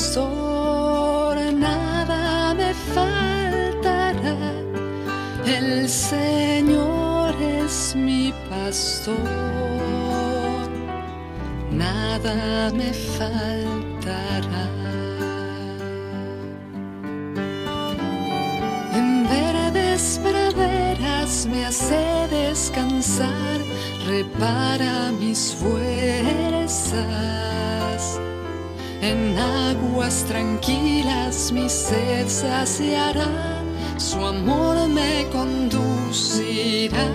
pastor, nada me faltará. El Señor es mi pastor, nada me faltará. En verdes praderas me hace descansar, repara mis fuerzas. En aguas tranquilas mi sed saciará, su amor me conducirá.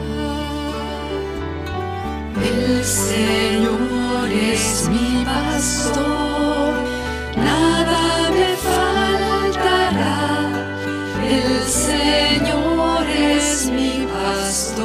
El Señor es mi pastor, nada me faltará. El Señor es mi pastor,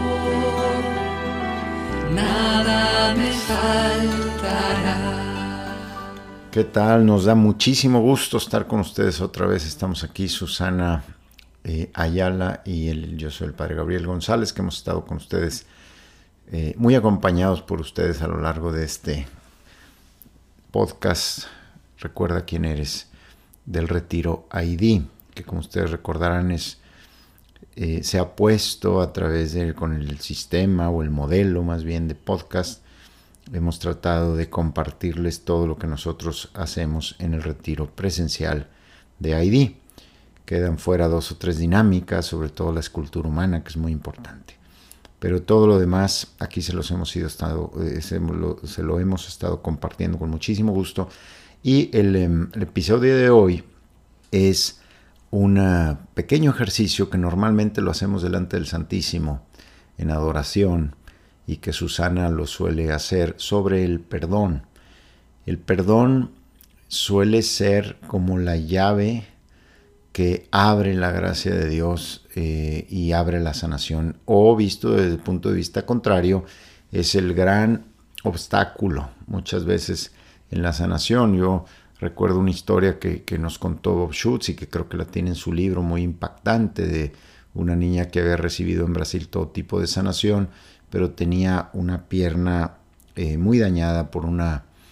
nada me faltará. ¿Qué tal? Nos da muchísimo gusto estar con ustedes otra vez. Estamos aquí, Susana Ayala y yo soy el Padre Gabriel González, que hemos estado con ustedes, muy acompañados por ustedes a lo largo de este podcast. Recuerda quién eres, del Retiro ID, que como ustedes recordarán se ha puesto a través con el sistema o el modelo más bien de podcast. Hemos tratado de compartirles todo lo que nosotros hacemos en el retiro presencial de ID. Quedan fuera 2 o 3 dinámicas, sobre todo la escultura humana, que es muy importante. Pero todo lo demás aquí se lo hemos estado compartiendo con muchísimo gusto. Y el episodio de hoy es un pequeño ejercicio que normalmente lo hacemos delante del Santísimo en adoración y que Susana lo suele hacer sobre el perdón. El perdón suele ser como la llave que abre la gracia de Dios y abre la sanación, o visto desde el punto de vista contrario, es el gran obstáculo muchas veces en la sanación. Yo recuerdo una historia que nos contó Bob Schutz y que creo que la tiene en su libro, muy impactante, de una niña que había recibido en Brasil todo tipo de sanación, pero tenía una pierna muy dañada por un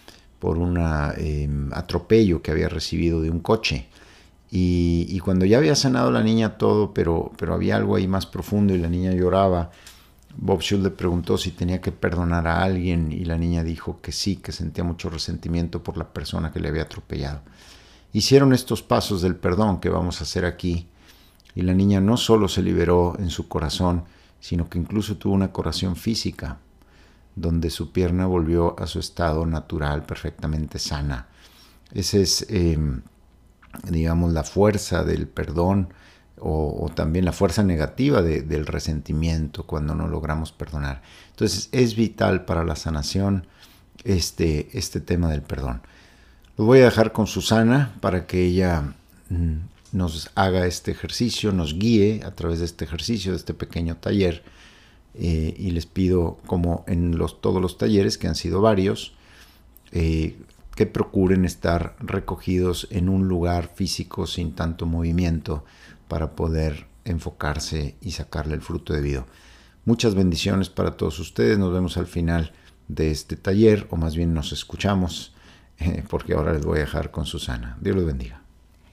atropello que había recibido de un coche. Y cuando ya había sanado la niña todo, pero había algo ahí más profundo y la niña lloraba, Bob Schultz le preguntó si tenía que perdonar a alguien y la niña dijo que sí, que sentía mucho resentimiento por la persona que le había atropellado. Hicieron estos pasos del perdón que vamos a hacer aquí y la niña no solo se liberó en su corazón, sino que incluso tuvo una curación física, donde su pierna volvió a su estado natural, perfectamente sana. Esa es, digamos, la fuerza del perdón o también la fuerza negativa del resentimiento cuando no logramos perdonar. Entonces es vital para la sanación este tema del perdón. Lo voy a dejar con Susana para que ella nos haga este ejercicio, nos guíe a través de este ejercicio, de este pequeño taller, y les pido, como en todos los talleres, que han sido varios, que procuren estar recogidos en un lugar físico sin tanto movimiento para poder enfocarse y sacarle el fruto debido. Muchas bendiciones para todos ustedes. Nos vemos al final de este taller, o más bien nos escuchamos, porque ahora les voy a dejar con Susana. Dios los bendiga.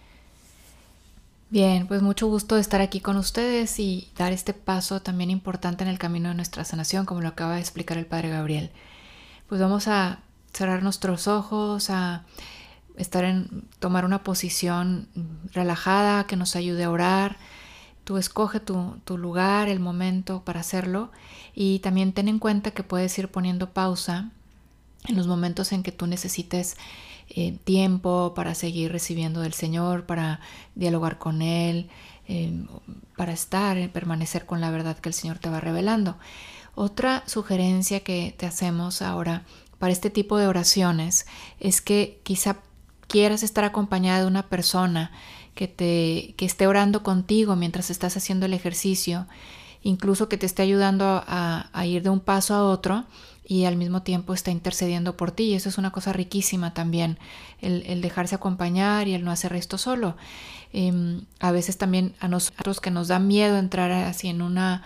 Bien, pues mucho gusto de estar aquí con ustedes y dar este paso también importante en el camino de nuestra sanación, como lo acaba de explicar el Padre Gabriel. Pues vamos a cerrar nuestros ojos, a tomar una posición relajada que nos ayude a orar. Tú escoge tu lugar, el momento para hacerlo, y también ten en cuenta que puedes ir poniendo pausa en los momentos en que tú necesites tiempo para seguir recibiendo del Señor, para dialogar con Él, para permanecer con la verdad que el Señor te va revelando. Otra sugerencia que te hacemos ahora para este tipo de oraciones es que quizá quieras estar acompañada de una persona que esté orando contigo mientras estás haciendo el ejercicio, incluso que te esté ayudando a ir de un paso a otro y al mismo tiempo está intercediendo por ti. Y eso es una cosa riquísima también, el dejarse acompañar y el no hacer esto solo. A veces también a nosotros que nos da miedo entrar así en una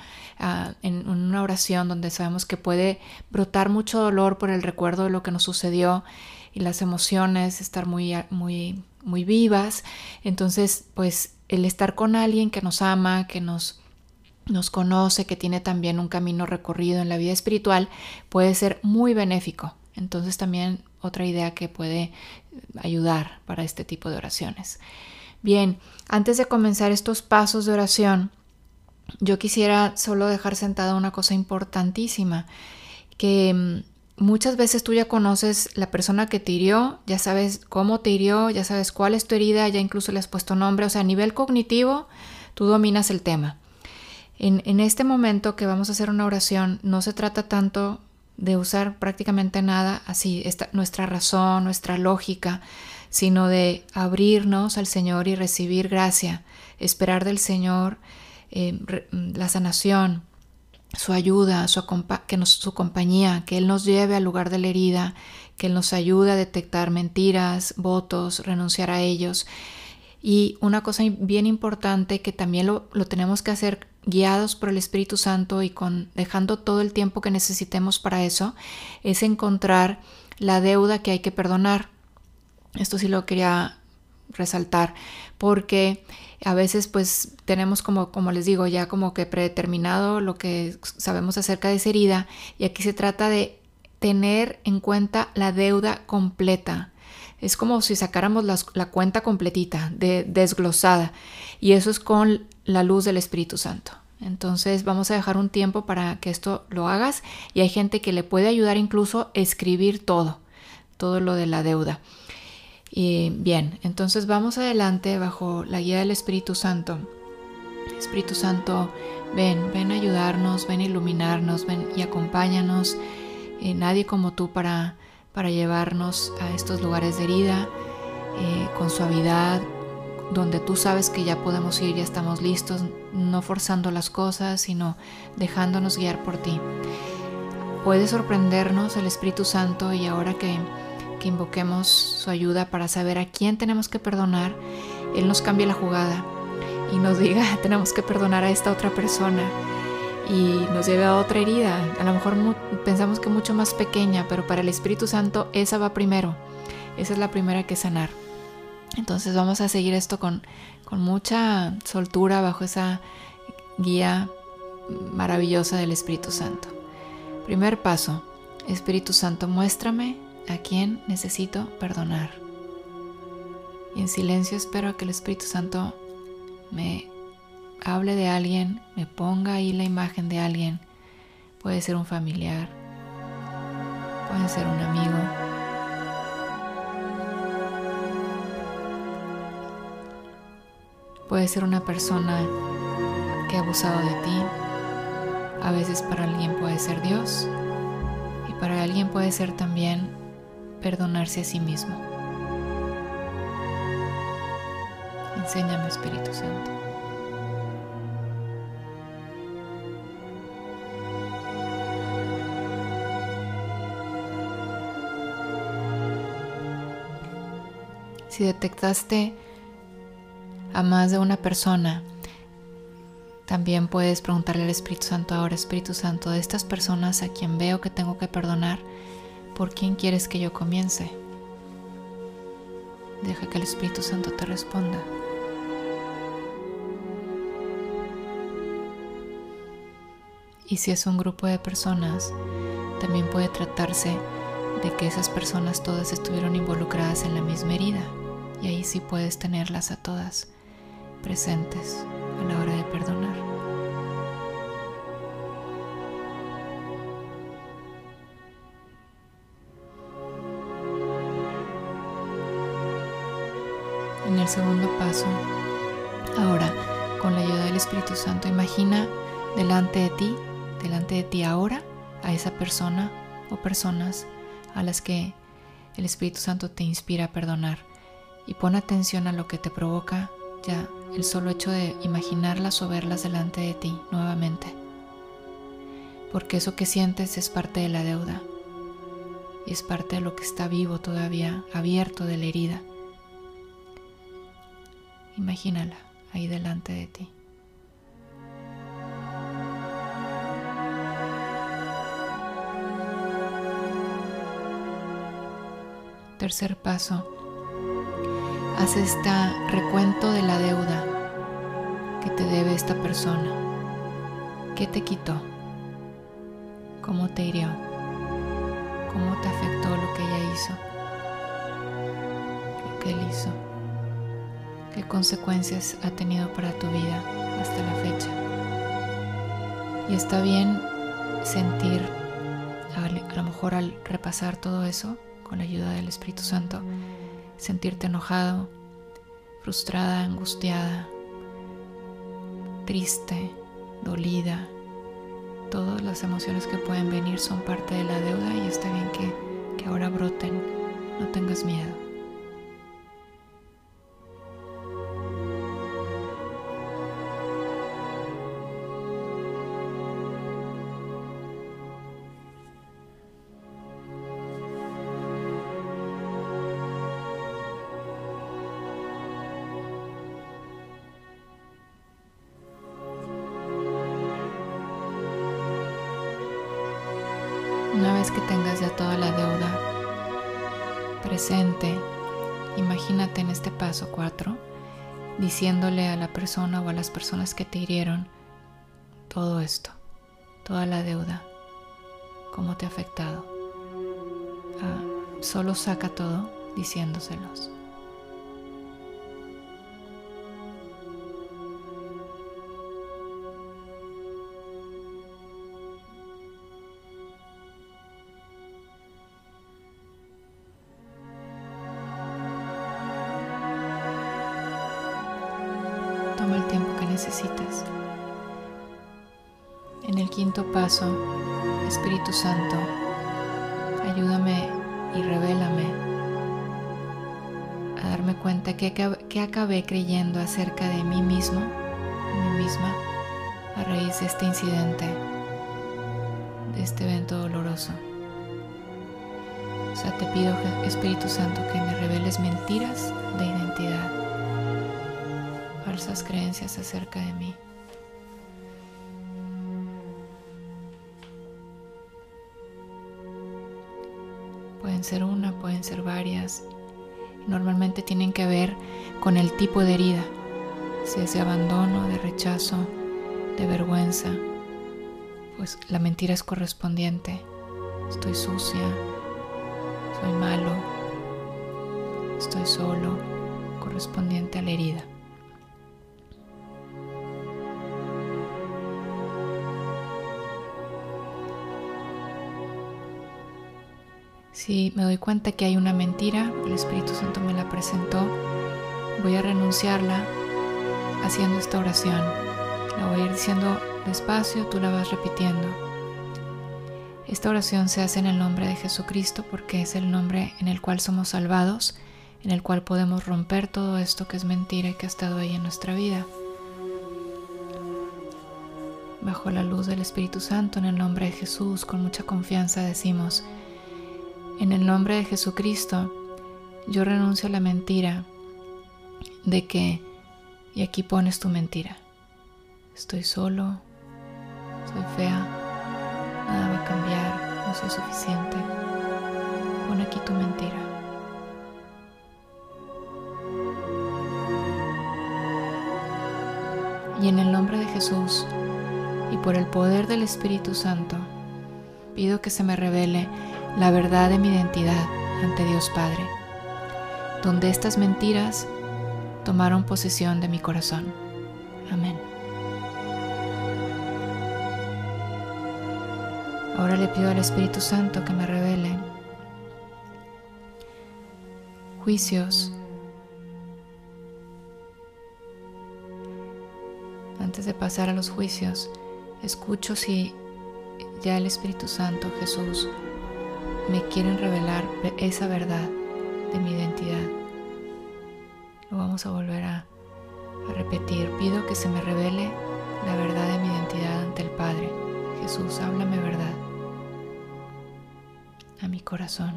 oración donde sabemos que puede brotar mucho dolor por el recuerdo de lo que nos sucedió, y las emociones estar muy vivas. Entonces, pues el estar con alguien que nos ama, que nos conoce, que tiene también un camino recorrido en la vida espiritual, puede ser muy benéfico. Entonces también otra idea que puede ayudar para este tipo de oraciones. Bien, antes de comenzar estos pasos de oración, yo quisiera solo dejar sentada una cosa importantísima, que muchas veces tú ya conoces la persona que te hirió, ya sabes cómo te hirió, ya sabes cuál es tu herida, ya incluso le has puesto nombre, o sea, a nivel cognitivo tú dominas el tema. En este momento que vamos a hacer una oración, no se trata tanto de usar prácticamente nada así, nuestra razón, nuestra lógica, sino de abrirnos al Señor y recibir gracia, esperar del Señor la sanación, su ayuda, su compañía, que Él nos lleve al lugar de la herida, que Él nos ayude a detectar mentiras, votos, renunciar a ellos. Y una cosa bien importante que también lo tenemos que hacer guiados por el Espíritu Santo y dejando todo el tiempo que necesitemos para eso, es encontrar la deuda que hay que perdonar. Esto sí lo quería resaltar, porque a veces pues tenemos como les digo, ya como que predeterminado lo que sabemos acerca de esa herida, y aquí se trata de tener en cuenta la deuda completa. Es como si sacáramos la cuenta completita, desglosada, y eso es con la luz del Espíritu Santo. Entonces vamos a dejar un tiempo para que esto lo hagas, y hay gente que le puede ayudar incluso a escribir todo lo de la deuda. Y bien, entonces vamos adelante bajo la guía del Espíritu Santo. Espíritu Santo, ven a ayudarnos, ven a iluminarnos, ven y acompáñanos. Nadie como tú para llevarnos a estos lugares de herida con suavidad, donde tú sabes que ya podemos ir, ya estamos listos, no forzando las cosas, sino dejándonos guiar por ti. Puede sorprendernos el Espíritu Santo, y ahora que invoquemos su ayuda para saber a quién tenemos que perdonar, Él nos cambie la jugada y nos diga, tenemos que perdonar a esta otra persona, y nos lleve a otra herida, a lo mejor pensamos que mucho más pequeña, pero para el Espíritu Santo esa va primero, esa es la primera que sanar. Entonces vamos a seguir esto con mucha soltura bajo esa guía maravillosa del Espíritu Santo. Primer paso: Espíritu Santo, muéstrame a quién necesito perdonar. Y en silencio espero a que el Espíritu Santo me hable de alguien, me ponga ahí la imagen de alguien. Puede ser un familiar, puede ser un amigo, puede ser una persona que ha abusado de ti. A veces para alguien puede ser Dios, y para alguien puede ser también perdonarse a sí mismo. Enséñame, Espíritu Santo. Si detectaste a más de una persona, también puedes preguntarle al Espíritu Santo ahora: Espíritu Santo, de estas personas a quien veo que tengo que perdonar, ¿por quién quieres que yo comience? Deja que el Espíritu Santo te responda. Y si es un grupo de personas, también puede tratarse de que esas personas todas estuvieron involucradas en la misma herida, y ahí sí puedes tenerlas a todas presentes a la hora de perdonar. En el segundo paso, ahora, con la ayuda del Espíritu Santo, imagina delante de ti ahora, a esa persona o personas a las que el Espíritu Santo te inspira a perdonar, y pon atención a lo que te provoca ya el solo hecho de imaginarlas o verlas delante de ti nuevamente, porque eso que sientes es parte de la deuda y es parte de lo que está vivo todavía, abierto de la herida. Imagínala ahí delante de ti. Tercer paso, haz este recuento de la deuda que te debe esta persona. ¿Qué te quitó? ¿Cómo te hirió? ¿Cómo te afectó lo que ella hizo? Lo que él hizo. ¿Qué consecuencias ha tenido para tu vida hasta la fecha? Y está bien sentir, a lo mejor al repasar todo eso, con la ayuda del Espíritu Santo, sentirte enojado, frustrada, angustiada, triste, dolida. Todas las emociones que pueden venir son parte de la deuda y está bien que ahora broten. No tengas miedo. Una vez que tengas ya toda la deuda presente, imagínate en este paso 4, diciéndole a la persona o a las personas que te hirieron todo esto, toda la deuda, cómo te ha afectado. Solo saca todo diciéndoselos. Toma el tiempo que necesites. En el quinto paso, Espíritu Santo, ayúdame y revélame a darme cuenta que acabé creyendo acerca de mí mismo, de mí misma, a raíz de este incidente, de este evento doloroso. O sea, te pido, Espíritu Santo, que me reveles mentiras de identidad, falsas creencias acerca de mí. Pueden ser una, pueden ser varias. Normalmente tienen que ver con el tipo de herida, si es de abandono, de rechazo, de vergüenza. Pues la mentira es correspondiente. Estoy sucia, soy malo, estoy solo, correspondiente a la herida. Si me doy cuenta que hay una mentira, el Espíritu Santo me la presentó, voy a renunciarla haciendo esta oración. La voy a ir diciendo despacio, tú la vas repitiendo. Esta oración se hace en el nombre de Jesucristo porque es el nombre en el cual somos salvados, en el cual podemos romper todo esto que es mentira y que ha estado ahí en nuestra vida. Bajo la luz del Espíritu Santo, en el nombre de Jesús, con mucha confianza decimos: en el nombre de Jesucristo, yo renuncio a la mentira de que, y aquí pones tu mentira, estoy solo, soy fea, nada va a cambiar, no soy suficiente. Pon aquí tu mentira. Y en el nombre de Jesús y por el poder del Espíritu Santo, pido que se me revele la verdad de mi identidad ante Dios Padre, donde estas mentiras tomaron posesión de mi corazón. Amén. Ahora le pido al Espíritu Santo que me revele juicios. Antes de pasar a los juicios, escucho si ya el Espíritu Santo, Jesús, me quieren revelar esa verdad de mi identidad. Lo vamos a volver a repetir. Pido que se me revele la verdad de mi identidad ante el Padre. Jesús, háblame verdad a mi corazón.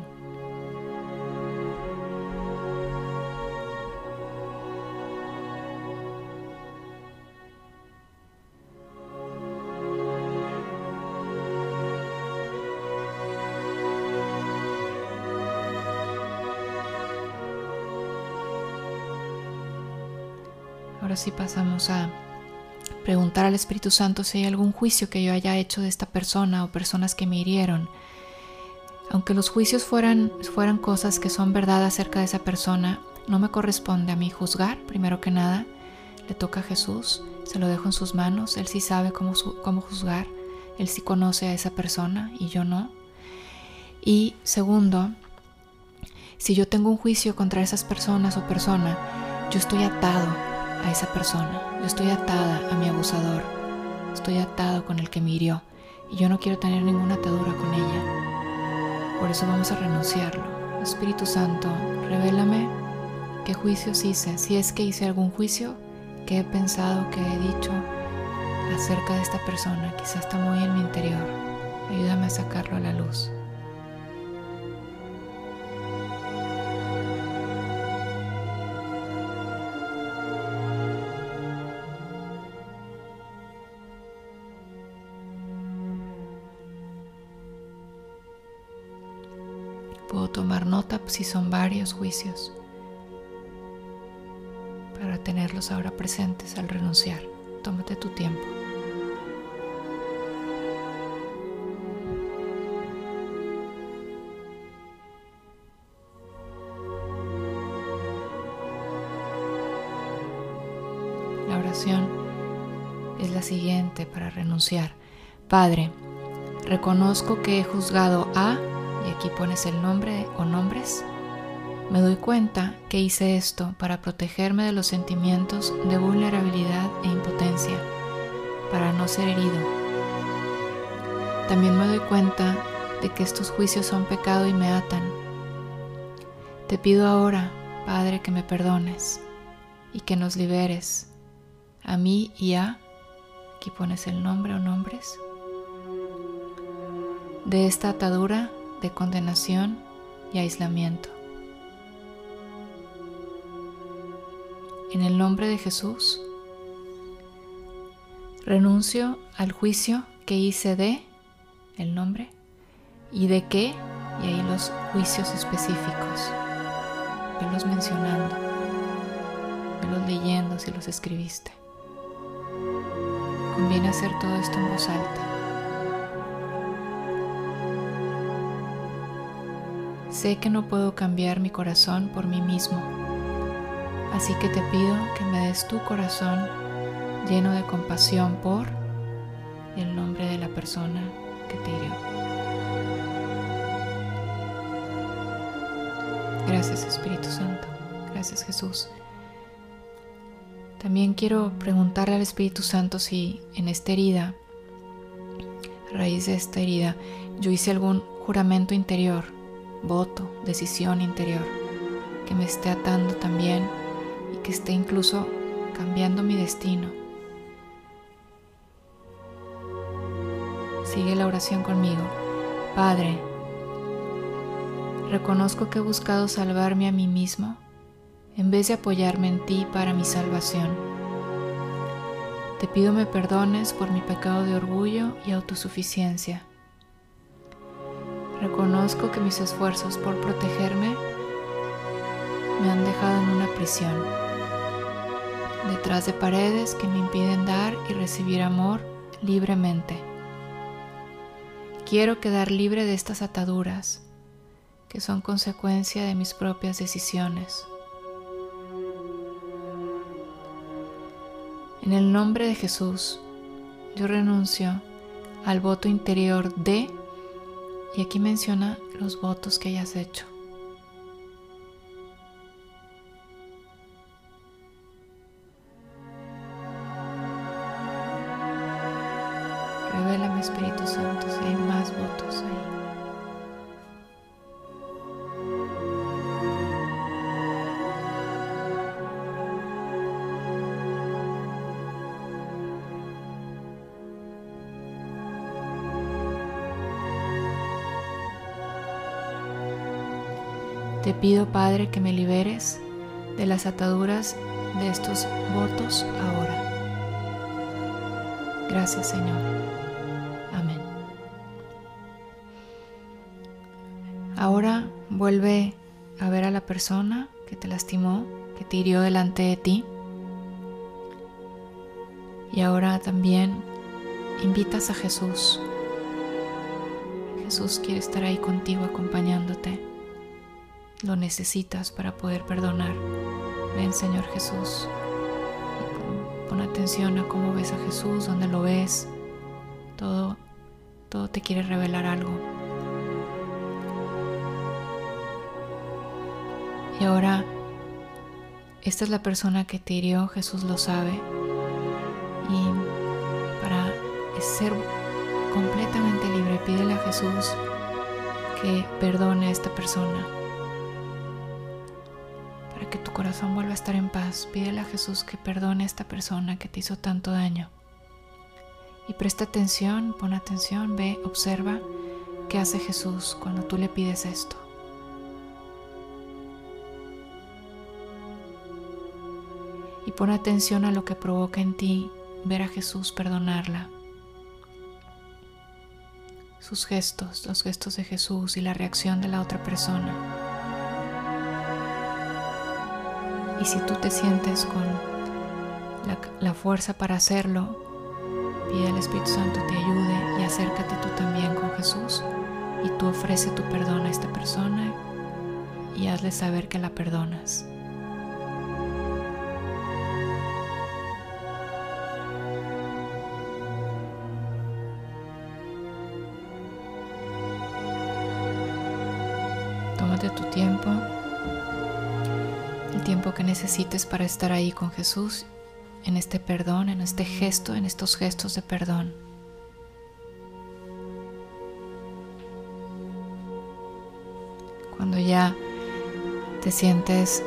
ahora sí pasamos a preguntar al Espíritu Santo si hay algún juicio que yo haya hecho de esta persona o personas que me hirieron. Aunque los juicios fueran cosas que son verdad acerca de esa persona, no me corresponde a mí juzgar, primero que nada. Le toca a Jesús, se lo dejo en sus manos. Él sí sabe cómo juzgar, Él sí conoce a esa persona y yo no. Y segundo, si yo tengo un juicio contra esas personas o persona, yo estoy atado a esa persona, yo estoy atada a mi abusador, estoy atado con el que me hirió y yo no quiero tener ninguna atadura con ella. Por eso vamos a renunciarlo. Espíritu Santo, revélame qué juicios hice, si es que hice algún juicio, qué he pensado, qué he dicho acerca de esta persona. Quizás está muy en mi interior. Ayúdame a sacarlo a la luz. Puedo tomar nota si son varios juicios para tenerlos ahora presentes al renunciar. Tómate tu tiempo. La oración es la siguiente para renunciar. Padre, reconozco que he juzgado a, y aquí pones el nombre o nombres. Me doy cuenta que hice esto para protegerme de los sentimientos de vulnerabilidad e impotencia, para no ser herido. También me doy cuenta de que estos juicios son pecado y me atan. Te pido ahora, Padre, que me perdones y que nos liberes, a mí y a, aquí pones el nombre o nombres, de esta atadura de condenación y aislamiento. En el nombre de Jesús, renuncio al juicio que hice de, el nombre, y de qué, y ahí los juicios específicos. Velos mencionando, velos leyendo si los escribiste. Conviene hacer todo esto en voz alta. Sé que no puedo cambiar mi corazón por mí mismo, así que te pido que me des tu corazón lleno de compasión por el nombre de la persona que te hirió. Gracias, Espíritu Santo. Gracias, Jesús. También quiero preguntarle al Espíritu Santo si en esta herida, a raíz de esta herida, yo hice algún juramento interior, voto, decisión interior, que me esté atando también y que esté incluso cambiando mi destino. Sigue la oración conmigo. Padre, reconozco que he buscado salvarme a mí mismo en vez de apoyarme en ti para mi salvación. Te pido me perdones por mi pecado de orgullo y autosuficiencia. Reconozco que mis esfuerzos por protegerme me han dejado en una prisión, detrás de paredes que me impiden dar y recibir amor libremente. Quiero quedar libre de estas ataduras que son consecuencia de mis propias decisiones. En el nombre de Jesús, yo renuncio al voto interior de, y aquí menciona los votos que hayas hecho. Revélame, Espíritu Santo, si hay más votos ahí. Te pido, Padre, que me liberes de las ataduras de estos votos ahora. Gracias, Señor. Amén. Ahora vuelve a ver a la persona que te lastimó, que te hirió delante de ti. Y ahora también invitas a Jesús. Jesús quiere estar ahí contigo, acompañándote. Lo necesitas para poder perdonar. Ven, Señor Jesús. Pon atención a cómo ves a Jesús, dónde lo ves. Todo te quiere revelar algo. Y ahora, esta es la persona que te hirió, Jesús lo sabe. Y para ser completamente libre, pídele a Jesús que perdone a esta persona. Para que tu corazón vuelva a estar en paz, pídele a Jesús que perdone a esta persona que te hizo tanto daño. Y presta atención, pon atención, ve, observa qué hace Jesús cuando tú le pides esto. Y pon atención a lo que provoca en ti ver a Jesús perdonarla. Sus gestos, los gestos de Jesús y la reacción de la otra persona. Y si tú te sientes con la fuerza para hacerlo, pide al Espíritu Santo te ayude y acércate tú también con Jesús y tú ofrece tu perdón a esta persona y hazle saber que la perdonas. Tómate tu tiempo, el tiempo que necesites para estar ahí con Jesús, en este perdón, en este gesto, en estos gestos de perdón. Cuando ya te sientas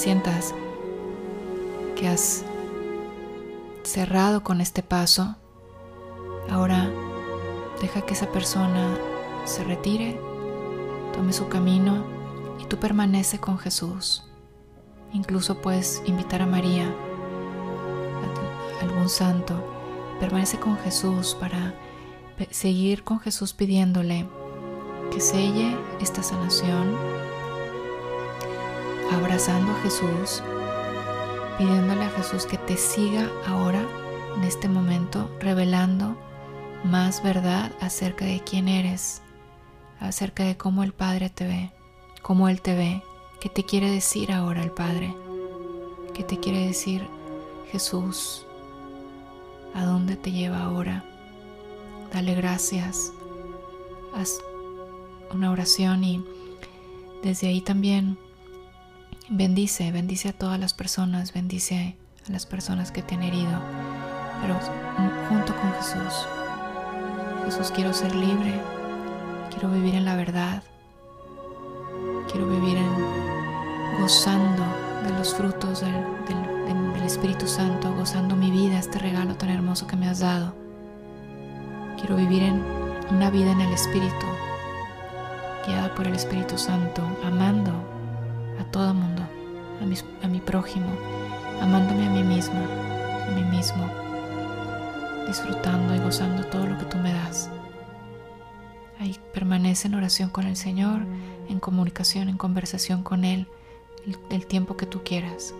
que has cerrado con este paso, ahora deja que esa persona se retire, tome su camino y tú permanece con Jesús. Incluso puedes invitar a María, a algún santo, permanece con Jesús para seguir con Jesús pidiéndole que selle esta sanación, abrazando a Jesús, pidiéndole a Jesús que te siga ahora, en este momento, revelando más verdad acerca de quién eres, acerca de cómo el Padre te ve, cómo Él te ve, qué te quiere decir ahora el Padre, qué te quiere decir Jesús, a dónde te lleva ahora. Dale gracias, haz una oración y desde ahí también bendice a todas las personas, bendice a las personas que te han herido, pero junto con Jesús. Jesús, quiero ser libre, quiero vivir en la verdad, quiero vivir gozando de los frutos del Espíritu Santo, gozando mi vida, este regalo tan hermoso que me has dado. Quiero vivir en una vida en el Espíritu, guiada por el Espíritu Santo, amando a todo mundo, a mi prójimo, amándome a mí misma, a mí mismo, disfrutando y gozando todo lo que tú me das. Ahí permanece en oración con el Señor, en comunicación, en conversación con Él, el tiempo que tú quieras.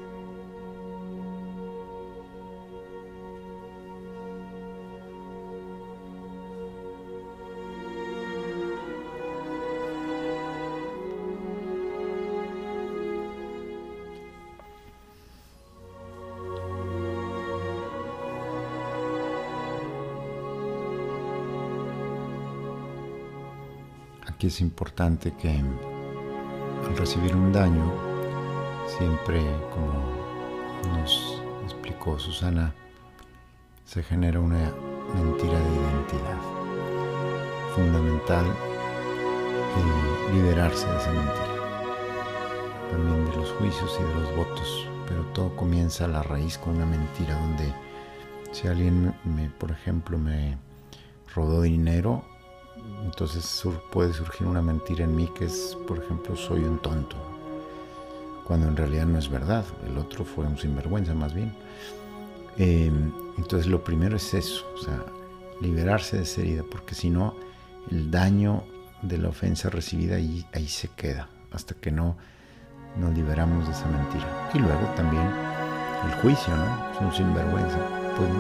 Aquí es importante que al recibir un daño, siempre, como nos explicó Susana, se genera una mentira de identidad. Fundamental liberarse de esa mentira, también de los juicios y de los votos, pero todo comienza a la raíz con una mentira donde si alguien, por ejemplo, me robó dinero, entonces puede surgir una mentira en mí que es, por ejemplo, soy un tonto, cuando en realidad no es verdad, el otro fue un sinvergüenza más bien. Entonces lo primero es eso, o sea, liberarse de esa herida, porque si no, el daño de la ofensa recibida ahí se queda, hasta que no nos liberamos de esa mentira. Y luego también el juicio, ¿no? Es un sinvergüenza, pues no,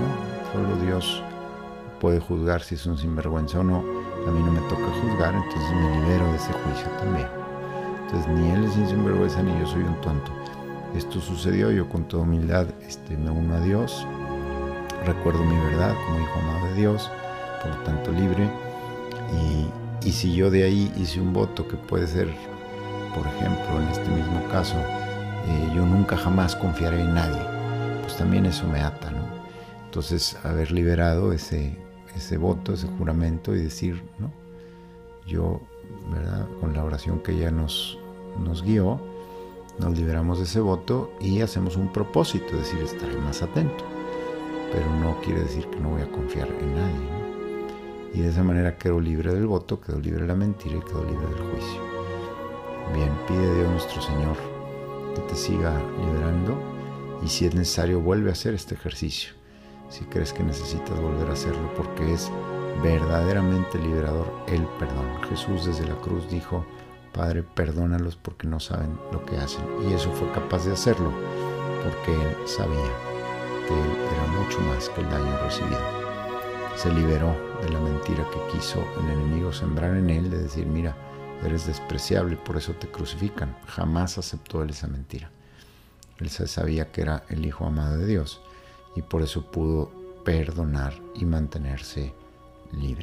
Solo Dios puede juzgar si es un sinvergüenza o no. A mí no me toca juzgar, entonces me libero de ese juicio también. Entonces ni él es un sinvergüenza ni yo soy un tonto. Esto sucedió, yo con toda humildad me uno a Dios, recuerdo mi verdad como hijo amado de Dios, por lo tanto libre, y si yo de ahí hice un voto que puede ser, por ejemplo, en este mismo caso, yo nunca jamás confiaré en nadie, pues también eso me ata, ¿no? Entonces haber liberado ese voto, ese juramento y decir, ¿no? Yo, ¿verdad? Con la oración que ella nos guió, nos liberamos de ese voto y hacemos un propósito, es decir, estaré más atento, pero no quiere decir que no voy a confiar en nadie, ¿no? Y de esa manera quedo libre del voto, quedo libre de la mentira y quedo libre del juicio. Bien, pide a Dios nuestro Señor que te siga liberando y si es necesario vuelve a hacer este ejercicio, si crees que necesitas volver a hacerlo, porque es verdaderamente liberador el perdón. Jesús desde la cruz dijo: Padre, perdónalos porque no saben lo que hacen. Y eso fue capaz de hacerlo porque Él sabía que Él era mucho más que el daño recibido. Se liberó de la mentira que quiso el enemigo sembrar en Él, de decir: mira, eres despreciable, por eso te crucifican. Jamás aceptó Él esa mentira. Él sabía que era el Hijo amado de Dios y por eso pudo perdonar y mantenerse libre.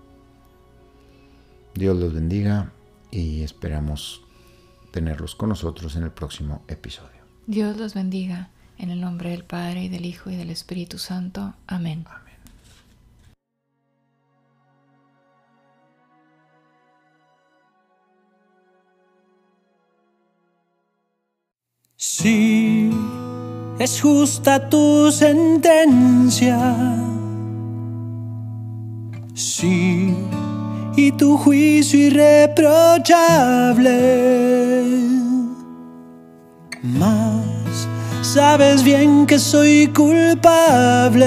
Dios los bendiga y esperamos tenerlos con nosotros en el próximo episodio. Dios los bendiga, en el nombre del Padre, y del Hijo, y del Espíritu Santo. Amén. Amén. Sí, es justa tu sentencia. Sí, y tu juicio irreprochable. Mas sabes bien que soy culpable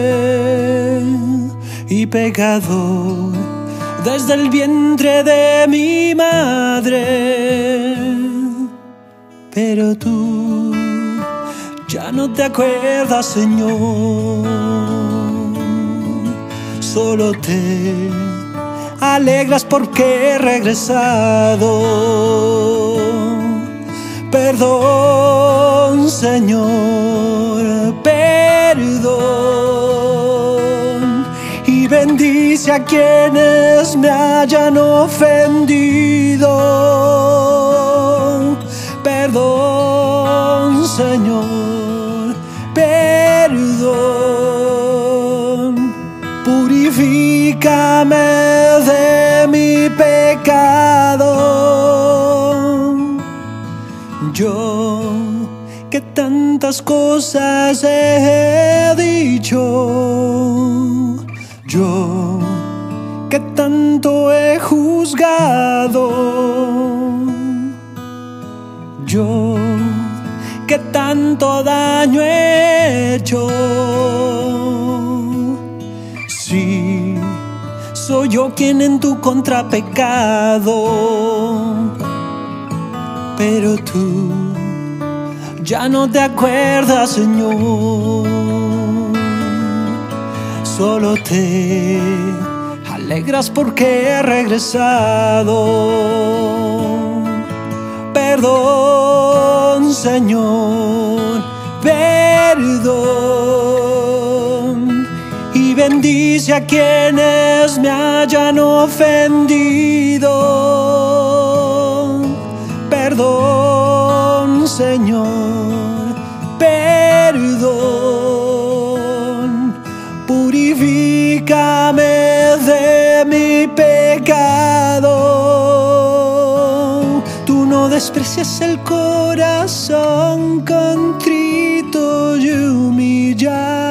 y pecador desde el vientre de mi madre. Pero tú ya no te acuerdas, Señor, solo te alegras porque he regresado. Perdón, Señor, perdón, y bendice a quienes me hayan ofendido. Perdón, Señor, perdón, purifícame de mi pecado. Yo, que tantas cosas he dicho, yo, que tanto he juzgado, yo, que tanto daño he hecho. Sí, soy yo quien en tu contra pecado, pero tú ya no te acuerdas, Señor, solo te alegras porque he regresado. Perdón, Señor, perdón, y bendice a quienes me hayan ofendido. Perdón, Señor, perdón, purifícame de mi pecado. Tú no desprecias el corazón contrito y humillado.